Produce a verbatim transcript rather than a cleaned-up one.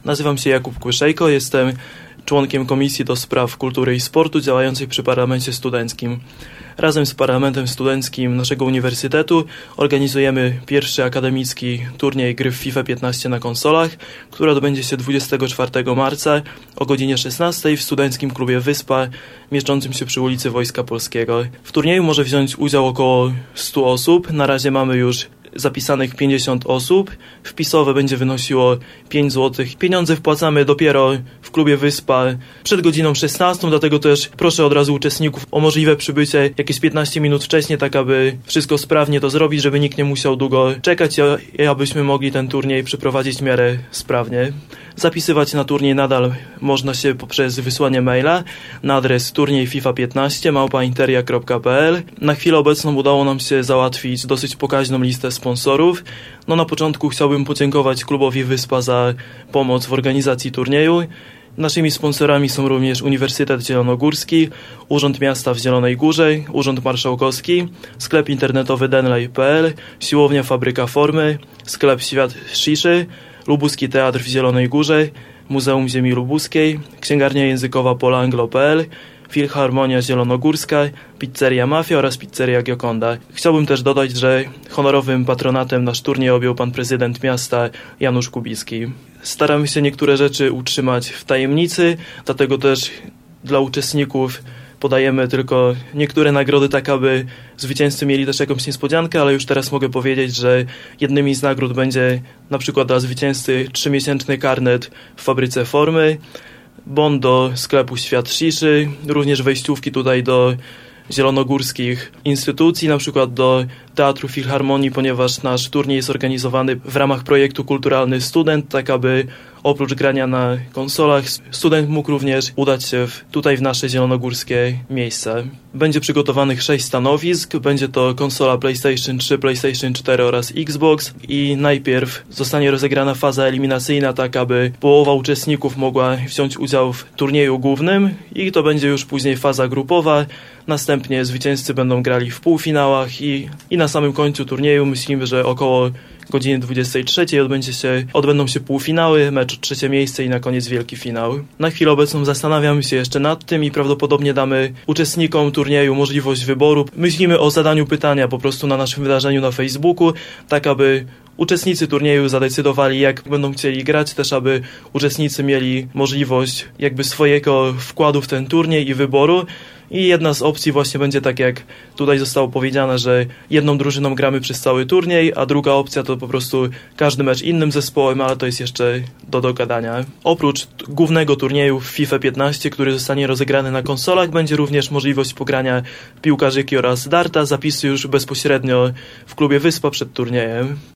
Nazywam się Jakub Kłyszejko, jestem członkiem Komisji do Spraw Kultury i Sportu działającej przy Parlamencie Studenckim. Razem z Parlamentem Studenckim naszego uniwersytetu organizujemy pierwszy akademicki turniej gry w FIFA piętnaście na konsolach, który odbędzie się dwudziestego czwartego marca o godzinie szesnastej w Studenckim Klubie Wyspa, mieszczącym się przy ulicy Wojska Polskiego. W turnieju może wziąć udział około stu osób. Na razie mamy już zapisanych pięćdziesiąt osób. Wpisowe będzie wynosiło pięć złotych. Pieniądze wpłacamy dopiero w Klubie Wyspa przed godziną szesnastą, dlatego też proszę od razu uczestników o możliwe przybycie jakieś piętnaście minut wcześniej, tak aby wszystko sprawnie to zrobić, żeby nikt nie musiał długo czekać i abyśmy mogli ten turniej przeprowadzić w miarę sprawnie. Zapisywać na turniej nadal można się poprzez wysłanie maila na adres turniej FIFA piętnaście małpa interia kropka p l. Na chwilę obecną udało nam się załatwić dosyć pokaźną listę sponsorów. No na początku chciałbym podziękować Klubowi Wyspa za pomoc w organizacji turnieju. Naszymi sponsorami są również Uniwersytet Zielonogórski, Urząd Miasta w Zielonej Górze, Urząd Marszałkowski, sklep internetowy denlej kropka p l, siłownia Fabryka Formy, sklep Świat Sziszy, Lubuski Teatr w Zielonej Górze, Muzeum Ziemi Lubuskiej, Księgarnia Językowa polanglo kropka p l, Filharmonia Zielonogórska, Pizzeria Mafia oraz Pizzeria Gioconda. Chciałbym też dodać, że honorowym patronatem nasz turniej objął pan prezydent miasta Janusz Kubicki. Staramy się niektóre rzeczy utrzymać w tajemnicy, dlatego też dla uczestników podajemy tylko niektóre nagrody, tak aby zwycięzcy mieli też jakąś niespodziankę, ale już teraz mogę powiedzieć, że jednymi z nagród będzie na przykład dla zwycięzcy trzymiesięczny karnet w Fabryce Formy, bon do sklepu Świat Sziszy, również wejściówki tutaj do zielonogórskich instytucji, na przykład do Teatru Filharmonii, ponieważ nasz turniej jest organizowany w ramach projektu Kulturalny Student, tak aby oprócz grania na konsolach student mógł również udać się w, tutaj w nasze zielonogórskie miejsce. Będzie przygotowanych sześć stanowisk, będzie to konsola PlayStation trzy, PlayStation cztery oraz Xbox i najpierw zostanie rozegrana faza eliminacyjna, tak aby połowa uczestników mogła wziąć udział w turnieju głównym i to będzie już później faza grupowa. Następnie zwycięzcy będą grali w półfinałach i, i na samym końcu turnieju myślimy, że około godzinie dwudziestej trzeciej odbędzie się, odbędą się półfinały, mecz o trzecie miejsce i na koniec wielki finał. Na chwilę obecną zastanawiamy się jeszcze nad tym i prawdopodobnie damy uczestnikom turnieju możliwość wyboru. Myślimy o zadaniu pytania po prostu na naszym wydarzeniu na Facebooku, tak aby uczestnicy turnieju zadecydowali, jak będą chcieli grać, też aby uczestnicy mieli możliwość jakby swojego wkładu w ten turniej i wyboru. I jedna z opcji właśnie będzie tak, jak tutaj zostało powiedziane, że jedną drużyną gramy przez cały turniej, a druga opcja to po prostu każdy mecz innym zespołem, ale to jest jeszcze do dogadania. Oprócz głównego turnieju w FIFA piętnaście, który zostanie rozegrany na konsolach, będzie również możliwość pogrania piłkarzyki oraz darta. Zapisy już bezpośrednio w Klubie Wyspa przed turniejem.